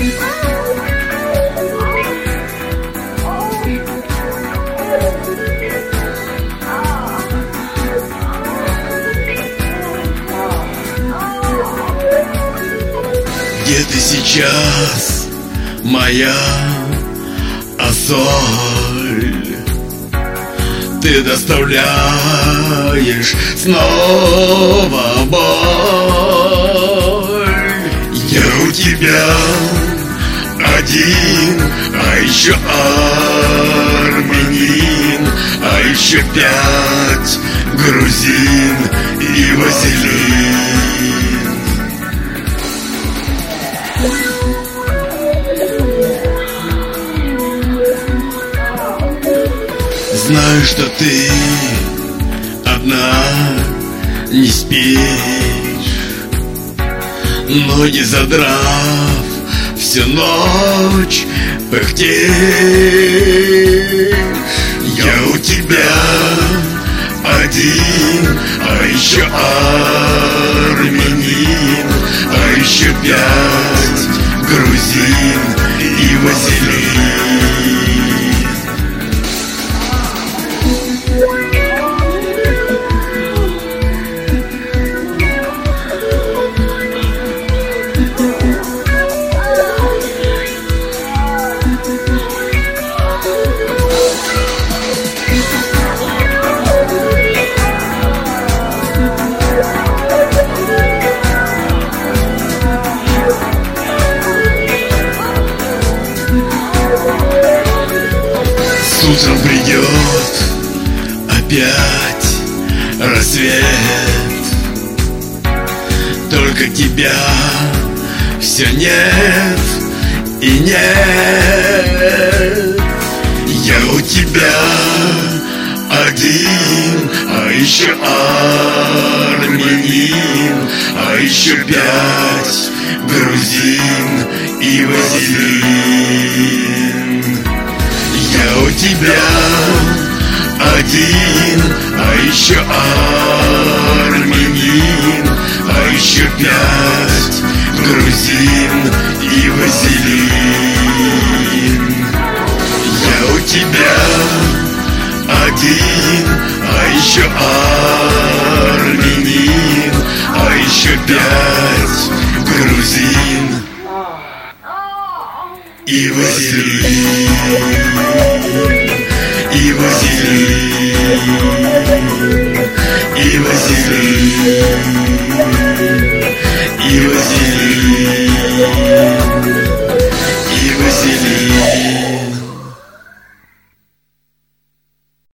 Где ты сейчас, моя Ассоль? Ты доставляешь снова боль. Я у тебя один, а еще армянин, а еще 5 грузин и вазелин. Знаю, что ты одна не спишь, ноги задрав, всю ночь пыхтишь. Я у тебя один, а еще армянин, а еще 5 грузин и вазелин. Утром придет опять рассвет, только тебя все нет и нет. Я у тебя один, а еще армянин, а еще 5 грузин и вазелин. Я у тебя один, а еще армянин, а еще 5 грузин и вазелин. Я у тебя один, а еще армянин, а еще 5 грузин и вазелин, и вазелин.